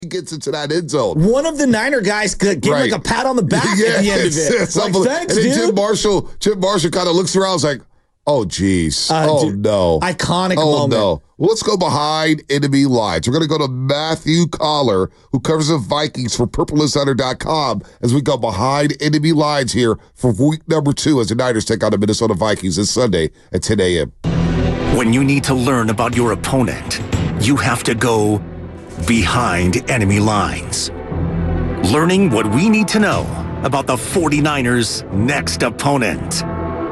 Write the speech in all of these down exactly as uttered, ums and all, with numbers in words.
he gets into that end zone. One of the Niner guys gave Right. like a pat on the back Yeah, at the end of it's- it. it's Like, unbelievable. thanks, and then dude. Jim Marshall, Jim Marshall kind of looks around, is like, oh, geez. Uh, oh, dude, no. iconic oh, moment. no. Well, let's go behind enemy lines. We're going to go to Matthew Collar, who covers the Vikings for Purple Insider dot com, as we go behind enemy lines here for week number two as the Niners take on the Minnesota Vikings this Sunday at ten a.m. When you need to learn about your opponent, you have to go behind enemy lines. Learning what we need to know about the 49ers' next opponent.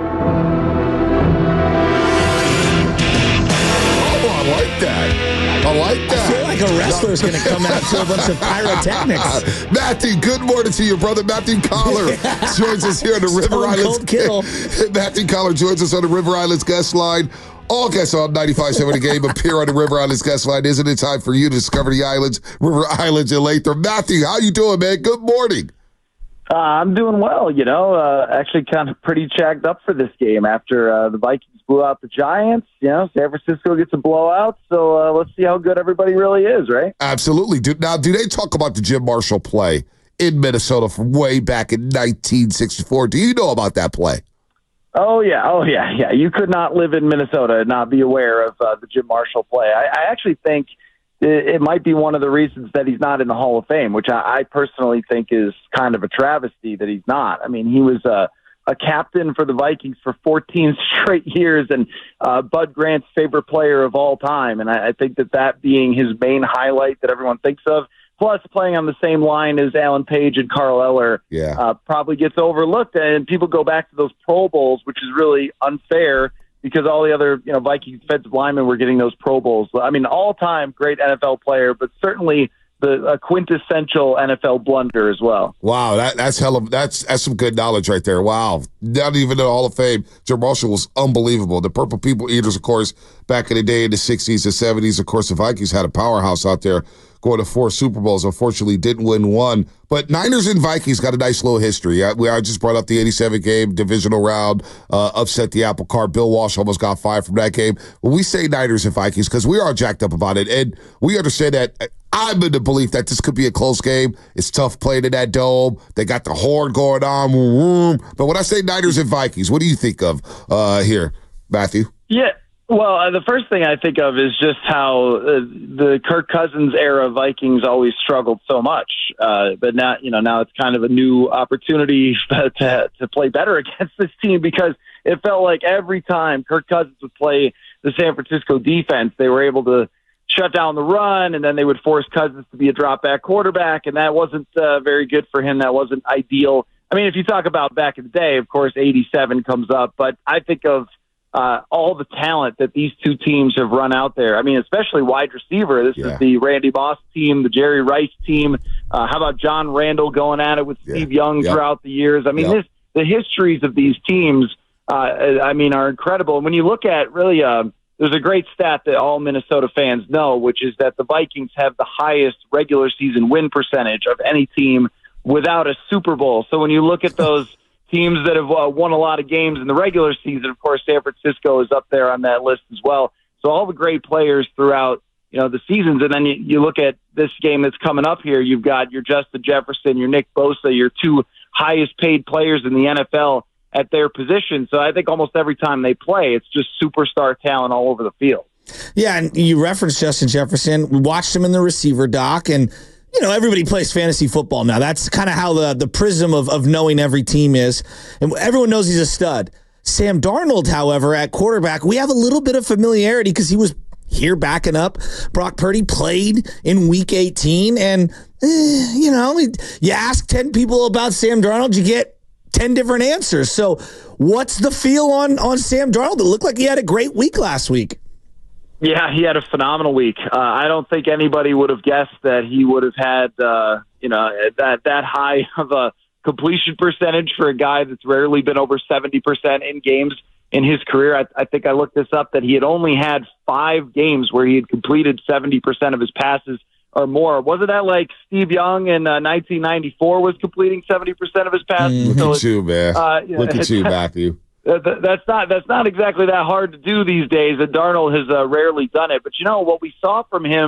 Oh, I like that. I like that. I feel like a wrestler's going to come out to a bunch of pyrotechnics. Matthew, good morning to you, brother. Matthew Collar joins us here on the River Stone Cold Kittle. Islands. Matthew Collar joins us on the River Islands guest line. All guests on ninety-five point seven The Game appear on the River Islands guest line. Isn't it time for you to discover the islands, River Islands and Latham? Matthew, how you doing, man? Good morning. Uh, I'm doing well, you know, uh, actually kind of pretty jacked up for this game after uh, the Vikings blew out the Giants. You know, San Francisco gets a blowout, so uh, let's see how good everybody really is, right? Absolutely. Do, now, do they talk about the Jim Marshall play in Minnesota from way back in nineteen sixty-four? Do you know about that play? Oh, yeah. Oh, yeah. Yeah. You could not live in Minnesota and not be aware of uh, the Jim Marshall play. I, I actually think it, it might be one of the reasons that he's not in the Hall of Fame, which I, I personally think is kind of a travesty that he's not. I mean, he was a, a captain for the Vikings for fourteen straight years and uh, Bud Grant's favorite player of all time. And I, I think that that being his main highlight that everyone thinks of, plus playing on the same line as Alan Page and Carl Eller, Yeah. uh, probably gets overlooked. And people go back to those Pro Bowls, which is really unfair because all the other, you know, Vikings defensive linemen were getting those Pro Bowls. I mean, all-time great N F L player, but certainly the a quintessential N F L blunder as well. Wow, that, that's hell of that's that's some good knowledge right there. Wow, not even in the Hall of Fame. Jim Marshall was unbelievable. The Purple People Eaters, of course, back in the day in the sixties and seventies. Of course, the Vikings had a powerhouse out there, going to four Super Bowls. Unfortunately, didn't win one. But Niners and Vikings got a nice little history. I, we, I just brought up the eighty-seven game, divisional round, uh, upset the apple cart. Bill Walsh almost got fired from that game. When we say Niners and Vikings, because we are jacked up about it, and we understand that. I'm in the belief that this could be a close game. It's tough playing in that dome. They got the horn going on. But when I say Niners and Vikings, what do you think of uh, here, Matthew? Yeah. Well, uh, the first thing I think of is just how uh, the Kirk Cousins era Vikings always struggled so much. Uh, but now, you know, now it's kind of a new opportunity to to play better against this team because it felt like every time Kirk Cousins would play the San Francisco defense, they were able to shut down the run, and then they would force Cousins to be a drop-back quarterback, and that wasn't uh, very good for him. That wasn't ideal. I mean, if you talk about back in the day, of course, eighty-seven comes up, but I think of uh, all the talent that these two teams have run out there. I mean, especially wide receiver. This yeah. is the Randy Moss team, the Jerry Rice team. Uh, how about John Randall going at it with yeah. Steve Young yep. throughout the years? I mean, yep. this the histories of these teams, uh, I mean, are incredible. And when you look at really uh, – there's a great stat that all Minnesota fans know, which is that the Vikings have the highest regular season win percentage of any team without a Super Bowl. So when you look at those teams that have uh, won a lot of games in the regular season, of course, San Francisco is up there on that list as well. So all the great players throughout, you know, the seasons. And then you, you look at this game that's coming up here. You've got your Justin Jefferson, your Nick Bosa, your two highest paid players in the N F L at their position. So I think almost every time they play, it's just superstar talent all over the field. Yeah, and you referenced Justin Jefferson. We watched him in the receiver doc, and you know, everybody plays fantasy football now. That's kind of how the, the prism of, of knowing every team is. And everyone knows he's a stud. Sam Darnold, however, at quarterback, we have a little bit of familiarity because he was here backing up. Brock Purdy played in week eighteen, and, eh, you know, you ask ten people about Sam Darnold, you get ten different answers. So what's the feel on, on Sam Darnold? It looked like he had a great week last week. Yeah, he had a phenomenal week. Uh, I don't think anybody would have guessed that he would have had, uh, you know, that, that high of a completion percentage for a guy that's rarely been over seventy percent in games in his career. I, I think I looked this up that he had only had five games where he had completed seventy percent of his passes or more. Wasn't that like Steve Young in uh, nineteen ninety-four was completing seventy percent of his passes? Look so at you, man. Uh, Look at you, Matthew. That's not that's not exactly that hard to do these days. And Darnold has uh, rarely done it. But, you know, what we saw from him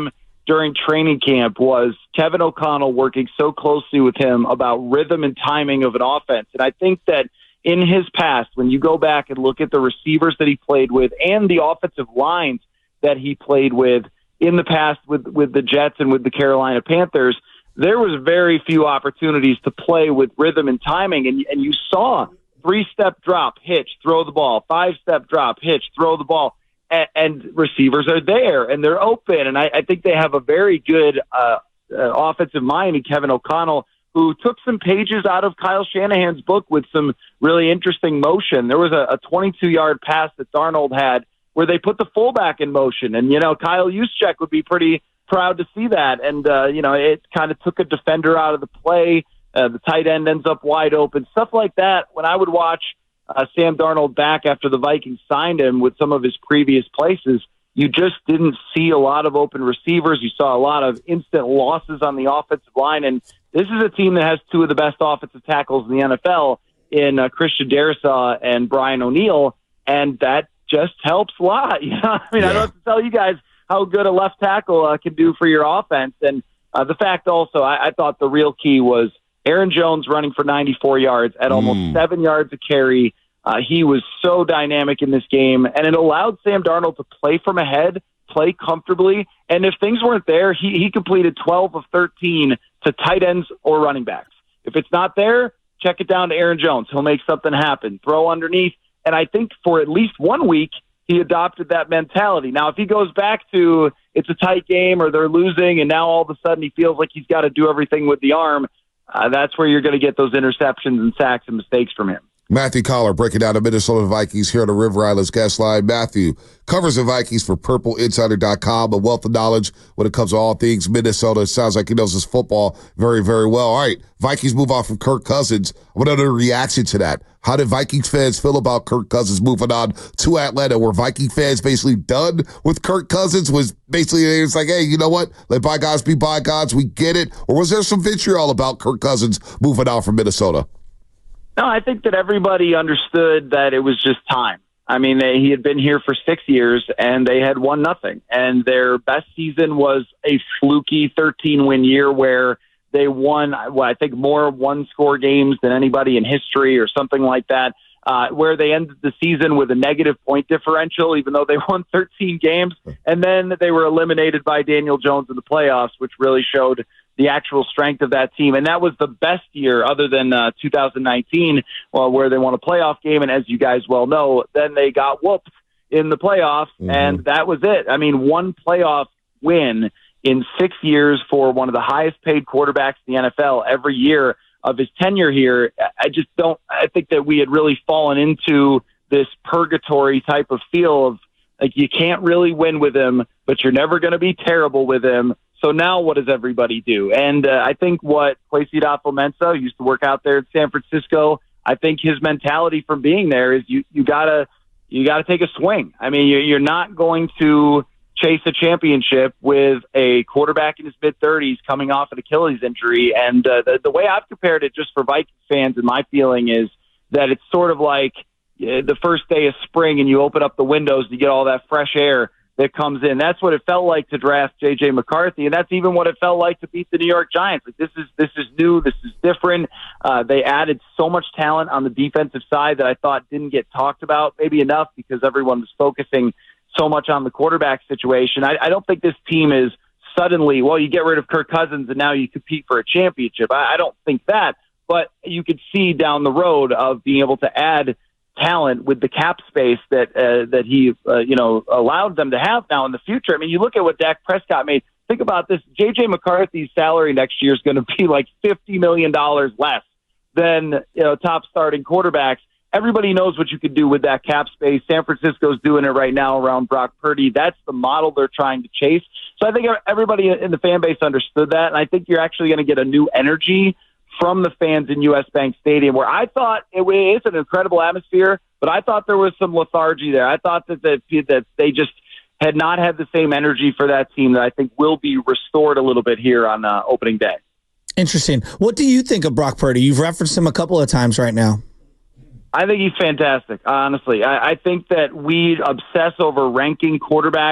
during training camp was Kevin O'Connell working so closely with him about rhythm and timing of an offense. And I think that in his past, when you go back and look at the receivers that he played with and the offensive lines that he played with in the past with, with the Jets and with the Carolina Panthers, there was very few opportunities to play with rhythm and timing. And, and you saw three-step drop, hitch, throw the ball, five-step drop, hitch, throw the ball. And receivers are there, and they're open. And I, I think they have a very good uh, uh, offensive mind in Kevin O'Connell, who took some pages out of Kyle Shanahan's book with some really interesting motion. There was a twenty-two-yard pass that Darnold had where they put the fullback in motion. And, you know, Kyle Juszczyk would be pretty proud to see that. And, uh, you know, it kind of took a defender out of the play. Uh, the tight end ends up wide open. Stuff like that, when I would watch Uh, Sam Darnold back after the Vikings signed him with some of his previous places, you just didn't see a lot of open receivers. You saw a lot of instant losses on the offensive line. And this is a team that has two of the best offensive tackles in the N F L in uh, Christian Darrisaw and Brian O'Neill. And that just helps a lot. You know, I mean, yeah. I don't have to tell you guys how good a left tackle uh, can do for your offense. And uh, the fact also, I, I thought the real key was Aaron Jones running for ninety-four yards at almost mm. seven yards a carry. Uh, he was so dynamic in this game, and it allowed Sam Darnold to play from ahead, play comfortably, and if things weren't there, he, he completed twelve of thirteen to tight ends or running backs. If it's not there, check it down to Aaron Jones. He'll make something happen. Throw underneath, and I think for at least one week, he adopted that mentality. Now, if he goes back to it's a tight game or they're losing, and now all of a sudden he feels like he's got to do everything with the arm, uh, that's where you're going to get those interceptions and sacks and mistakes from him. Matthew Collar breaking down the Minnesota Vikings here on the River Islands guest line. Matthew covers the Vikings for Purple Insider dot com, a wealth of knowledge when it comes to all things Minnesota. It sounds like he knows his football very, very well. All right, Vikings move on from Kirk Cousins. I want to know the reaction to that. How did Vikings fans feel about Kirk Cousins moving on to Atlanta? Were Viking fans basically done with Kirk Cousins? Was basically, it's like, hey, you know what? Let bygones be bygones. We get it. Or was there some vitriol about Kirk Cousins moving on from Minnesota? No, I think that everybody understood that it was just time. I mean, they, he had been here for six years, and they had won nothing. And their best season was a fluky thirteen-win year where they won, well, I think, more one-score games than anybody in history or something like that, uh, where they ended the season with a negative point differential, even though they won thirteen games. And then they were eliminated by Daniel Jones in the playoffs, which really showed the actual strength of that team. And that was the best year other than uh, two thousand nineteen, well, where they won a playoff game. And as you guys well know, then they got whooped in the playoffs, mm-hmm. and that was it. I mean, one playoff win in six years for one of the highest paid quarterbacks in the N F L every year of his tenure here. I just don't, I think that we had really fallen into this purgatory type of feel of like, you can't really win with him, but you're never going to be terrible with him. So now what does everybody do? And uh, I think what Kwesi Adofo-Mensah, used to work out there in San Francisco, I think his mentality from being there is you, you gotta, you gotta take a swing. I mean, you're, you're not going to chase a championship with a quarterback in his mid thirties coming off an Achilles injury. And uh, the, the way I've compared it just for Vikings fans, and my feeling is that it's sort of like uh, the first day of spring and you open up the windows to get all that fresh air that comes in. That's what it felt like to draft J J McCarthy, and that's even what it felt like to beat the New York Giants. Like, this is this is new, this is different. Uh, they added so much talent on the defensive side that I thought didn't get talked about, maybe enough because everyone was focusing so much on the quarterback situation. I, I don't think this team is suddenly, well, you get rid of Kirk Cousins and now you compete for a championship. I, I don't think that, but you could see down the road of being able to add talent with the cap space that uh, that he uh, you know allowed them to have now in the future. I mean, you look at what Dak Prescott made. Think about this: J J McCarthy's salary next year is going to be like fifty million dollars less than you know top starting quarterbacks. Everybody knows what you could do with that cap space. San Francisco's doing it right now around Brock Purdy. That's the model they're trying to chase. So I think everybody in the fan base understood that, and I think you're actually going to get a new energy from the fans in U S Bank Stadium, where I thought it is an incredible atmosphere, but I thought there was some lethargy there. I thought that that, that they just had not had the same energy for that team that I think will be restored a little bit here on uh, opening day. Interesting. What do you think of Brock Purdy? You've referenced him a couple of times right now. I think he's fantastic, honestly. I, I think that we obsess over ranking quarterbacks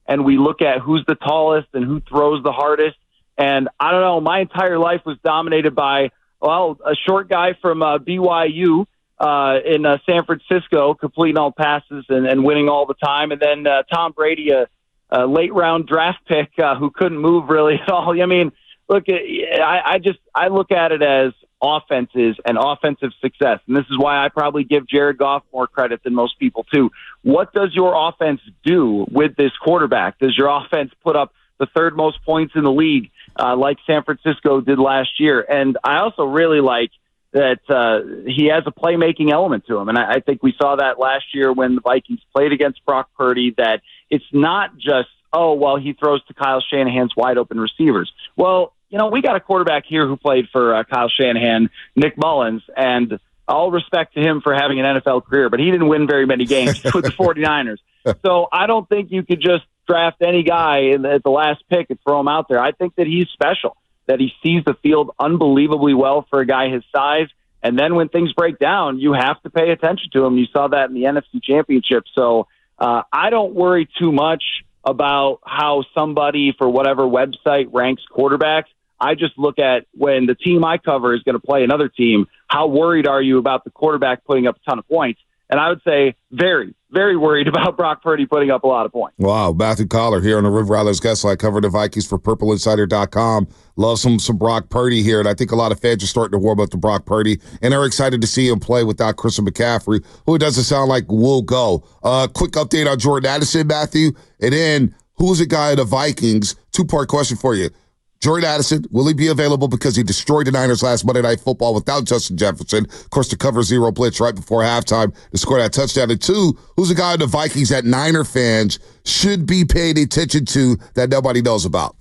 and we look at who's the tallest and who throws the hardest. And I don't know, my entire life was dominated by, well, a short guy from uh, B Y U uh, in uh, San Francisco, completing all passes and, and winning all the time. And then uh, Tom Brady, a, a late-round draft pick uh, who couldn't move really at all. I mean, look, I, I just I look at it as offenses and offensive success. And this is why I probably give Jared Goff more credit than most people, too. What does your offense do with this quarterback? Does your offense put up the third most points in the league, uh, like San Francisco did last year? And I also really like that uh, he has a playmaking element to him. And I, I think we saw that last year when the Vikings played against Brock Purdy, that it's not just, oh, well, he throws to Kyle Shanahan's wide open receivers. Well, you know, we got a quarterback here who played for uh, Kyle Shanahan, Nick Mullins, and all respect to him for having an N F L career, but he didn't win very many games with the 49ers. So I don't think you could just draft any guy in the, at the last pick and throw him out there. I think that he's special, that he sees the field unbelievably well for a guy his size. And then when things break down, you have to pay attention to him. You saw that in the N F C Championship. So uh, I don't worry too much about how somebody for whatever website ranks quarterbacks. I just look at when the team I cover is going to play another team, how worried are you about the quarterback putting up a ton of points? And I would say very, very worried about Brock Purdy putting up a lot of points. Wow. Matthew Coller here on the River Islands Guest Line, covering the Vikings for Purple Insider dot com. Love some some Brock Purdy here, and I think a lot of fans are starting to warm up to Brock Purdy, and they're excited to see him play without Christian McCaffrey, who it doesn't sound like will go. Uh, quick update on Jordan Addison, Matthew, and then who's the guy of the Vikings? Two-part question for you. Jordan Addison, will he be available because he destroyed the Niners last Monday Night Football without Justin Jefferson? Of course, to cover zero blitz right before halftime to score that touchdown. And two, who's the guy in the Vikings that Niner fans should be paying attention to that nobody knows about?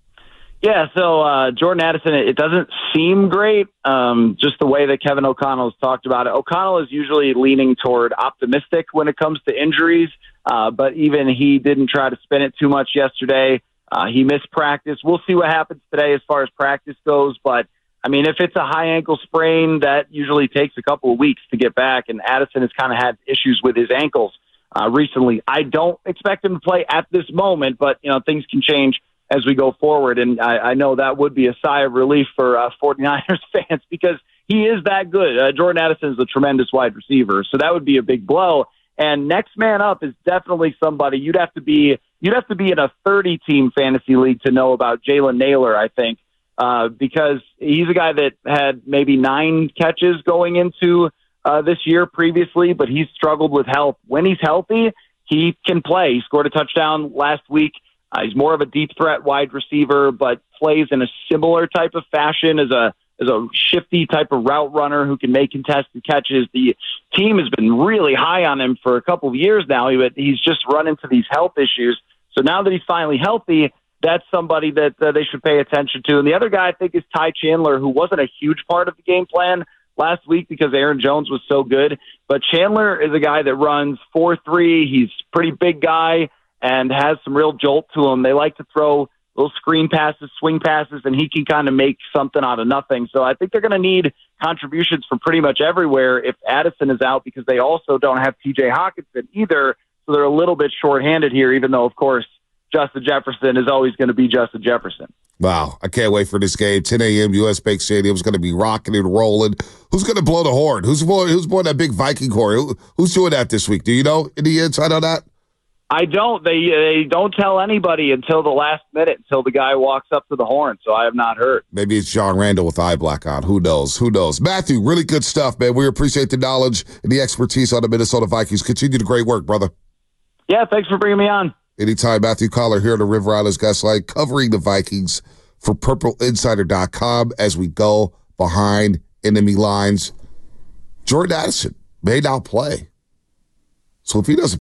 Yeah, so uh, Jordan Addison, it doesn't seem great, um, just the way that Kevin O'Connell has talked about it. O'Connell is usually leaning toward optimistic when it comes to injuries, uh, but even he didn't try to spin it too much yesterday. Uh, he missed practice. We'll see what happens today as far as practice goes. But, I mean, if it's a high ankle sprain, that usually takes a couple of weeks to get back. And Addison has kind of had issues with his ankles uh, recently. I don't expect him to play at this moment, but, you know, things can change as we go forward. And I, I know that would be a sigh of relief for uh, 49ers fans because he is that good. Uh, Jordan Addison is a tremendous wide receiver. So that would be a big blow. And next man up is definitely somebody you'd have to be You'd have to be in a thirty-team fantasy league to know about Jalen Nailor, I think, uh, because he's a guy that had maybe nine catches going into uh, this year previously, but he's struggled with health. When he's healthy, he can play. He scored a touchdown last week. Uh, he's more of a deep threat wide receiver, but plays in a similar type of fashion as a as a shifty type of route runner who can make contested catches. The team has been really high on him for a couple of years now, but he's just run into these health issues. So now that he's finally healthy, that's somebody that uh, they should pay attention to. And the other guy I think is Ty Chandler, who wasn't a huge part of the game plan last week because Aaron Jones was so good. But Chandler is a guy that runs four three. He's a pretty big guy and has some real jolt to him. They like to throw little screen passes, swing passes, and he can kind of make something out of nothing. So I think they're going to need contributions from pretty much everywhere if Addison is out, because they also don't have T J Hockenson either. So they're a little bit shorthanded here, even though, of course, Justin Jefferson is always going to be Justin Jefferson. Wow, I can't wait for this game. ten a.m. U S Bank Stadium is going to be rocking and rolling. Who's going to blow the horn? Who's blowing, who's blowing that big Viking horn? Who, who's doing that this week? Do you know any insight on that? I don't. They they don't tell anybody until the last minute, until the guy walks up to the horn. So I have not heard. Maybe it's John Randall with eye black on. Who knows? Who knows? Matthew, really good stuff, man. We appreciate the knowledge and the expertise on the Minnesota Vikings. Continue the great work, brother. Yeah, thanks for bringing me on. Anytime. Matthew Coller here on the River Islands Guest Line, covering the Vikings for Purple Insider dot com as we go behind enemy lines. Jordan Addison may not play. So if he doesn't